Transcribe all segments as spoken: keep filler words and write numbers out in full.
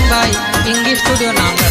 भाई king studio नाम है।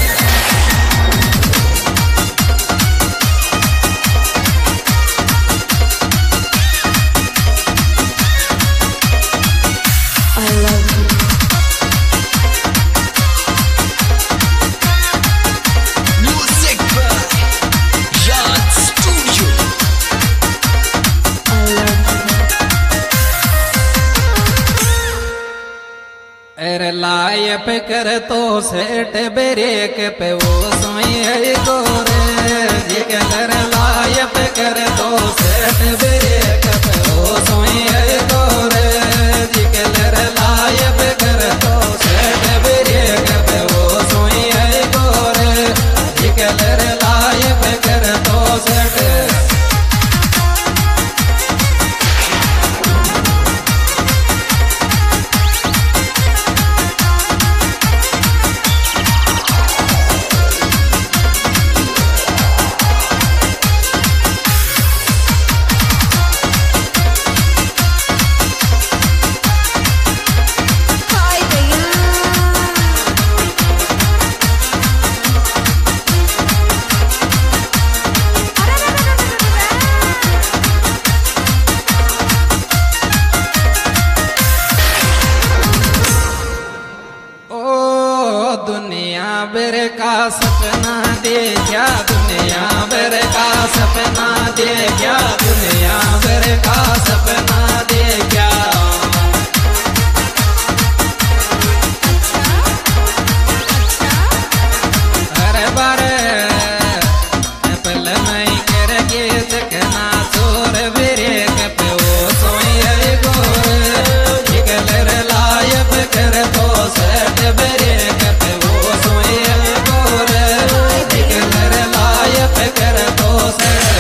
लाइफ कर तो सेट ब्रेक पे वो सोई गोरे जी कर लाइफ कर तो सेट ब्रेक पे वो सोई गोरे जी कर लाइफ कर तो सेट ब्रेक पे वो सोई गोरे जी कर लाइफ कर तो सेट भर का सपना देखा दुनिया भर का सपना देखा दुनिया भर का सपना देखा हर बार पल में करके चकना चोर ब्रेक पे वो सोई गोर निकल लायब कर तो सेट ब्रेक पे वो सोई गोर निकल लायब कर तो सेट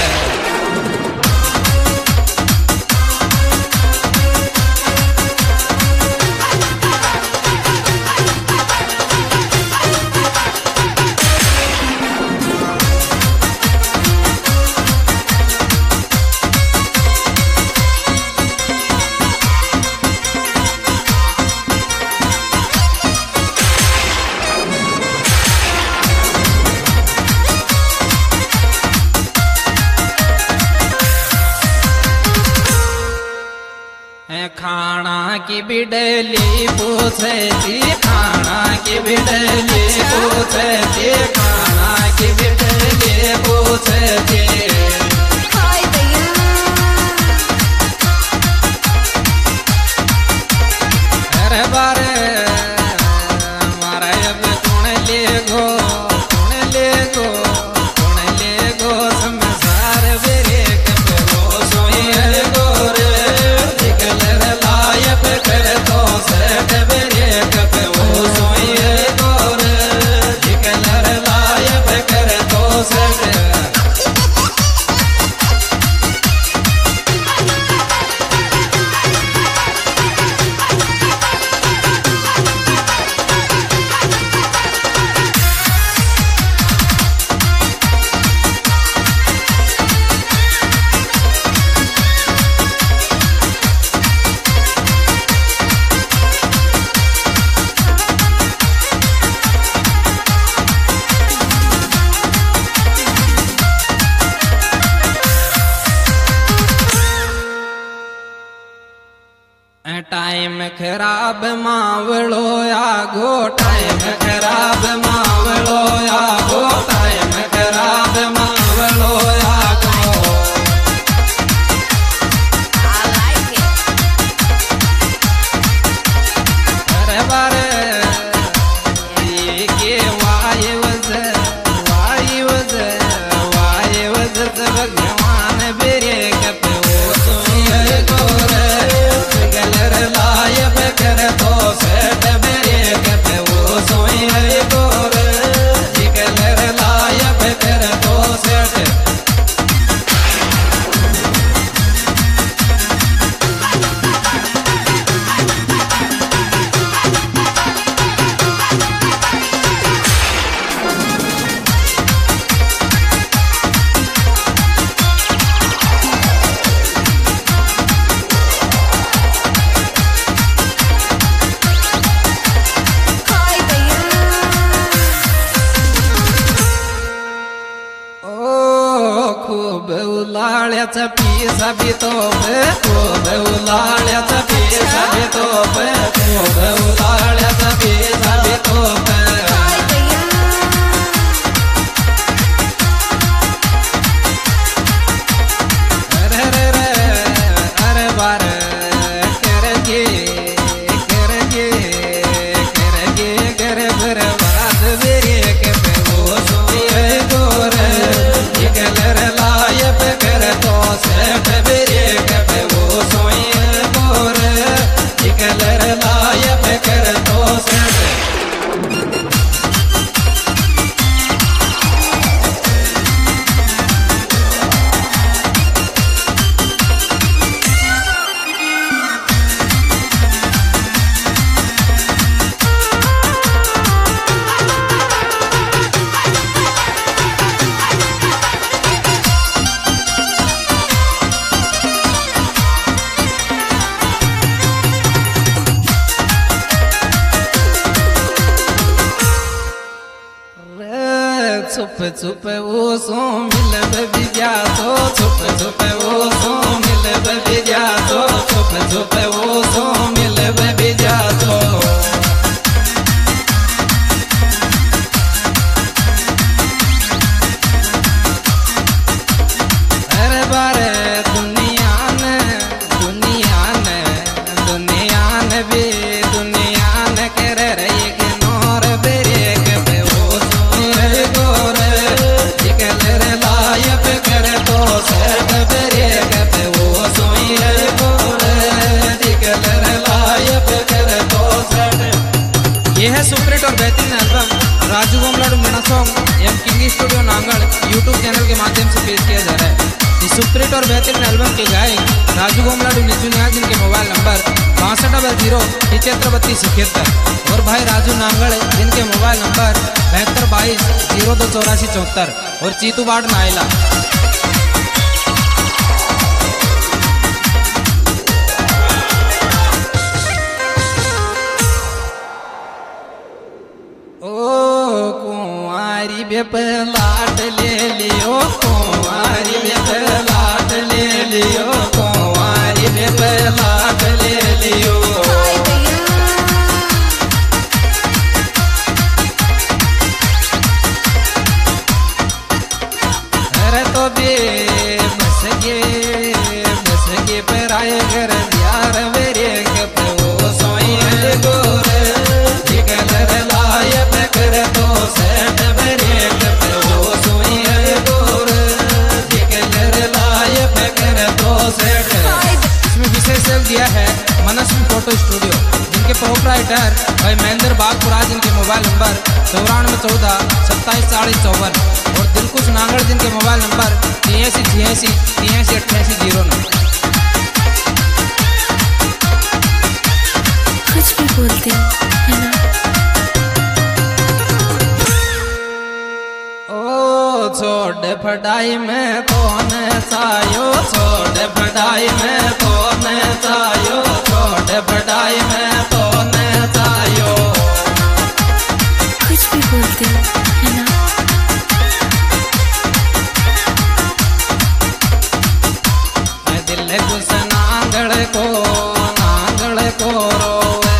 खाना की बिडली पूछे थी खाना की बिडली पूछे थी खाना की बिडली पूछे थी हर बार हमारा अब कौन ले गो कौन ले गो कौन ले गो संसार ब्रेक पे वो सोई गोरे कर तो सेट ब्रेक पे वो सोई गोर निकल लायब कर तो सेट टाइम खराब मावलो आगो टाइम खराब मावलो आगो टाइम खराब मावलो आगो हर बार ये के वाय वज वाय वज वाय वज भगवान ब्रेक पे वो सोई गोरे लायब कर तो सेट ब्रेक पे वो सोई गोर निकल ला उलाळ्याचा पिसा बी तोप खूप उलाळ्याचा पिसा बी तोप खूप उलाळ्याचा पिसा बी तोप अरे रे रे अरे बार करगे करगे करगे कर बर्बाद मेरे के पे वो सोए गोर निकलर लायक कर तो सेठ मेरे के पे वो सोए गोर निकलर लायक कर तो सेठ छुप छुप वो सो मिलब बिजा तो छुप छुप वो सो मिलब बिजा तो छुप छुप वो सो मिलब बिजा तो अरे बारे दुनिया ने दुनिया ने दुनिया ने भी दुनिया ने कर रही के नौर बेरे के पे वो सोए गोर निकलर लायक कर तो सेठ बेरे के पे वो सोए गोर निकलर लायक कर तो सेठ। ये है सुपरहिट और बेहतरीन album Raju Gomladu Meena song M king studio Nangal YouTube channel के माध्यम से पेश किया जा रहा है। इस सुपरहिट और बेहतरीन एल्बम के गायक राजू गोमलाडू निचू न्याज जिनके मोबाइल नंबर बासठ डबल जीरो पिछहत्तर बत्तीस इकहत्तर और भाई राजू नांगल जिनके मोबाइल नंबर बहत्तर बाईस जीरो दो चौरासी चौहत्तर और चीतू बाट नायला। ओ कुंवारी बेप लाट ले लियो कुंवारी बेप लाट ले लियो कुंवारी बेप लाट ले लियो अरे तो बे बस गे बस गे पर आए घर यार मेरे के वो सोए गोर निकलर लायक कर तो सेठ मेरे के वो सोए गोर निकलर लायक कर तो सेठ। इसमें विशेष सेल दिया है मनस्वी फोटो स्टूडियो जिनके प्रोपराइटर भाई महेंद्र बागपुरा जिनके मोबाइल नंबर चौरानवे चौदह सत्ताईस चालीस चौवन और दिलकुश नांगड़ जिनके मोबाइल नंबर तिरासी छियासी तिरासी अट्ठासी जीरो नौ। कुछ भी बोलते है ना। ओ छोड़ पढ़ाई में कौन चायो छोड़ पढ़ाई में कौन चायो छोड़ पढ़ाई में कौन चायो कुछ भी बोलते है ना। दिल कुछ नांगड़ को नांगड़ को रोवे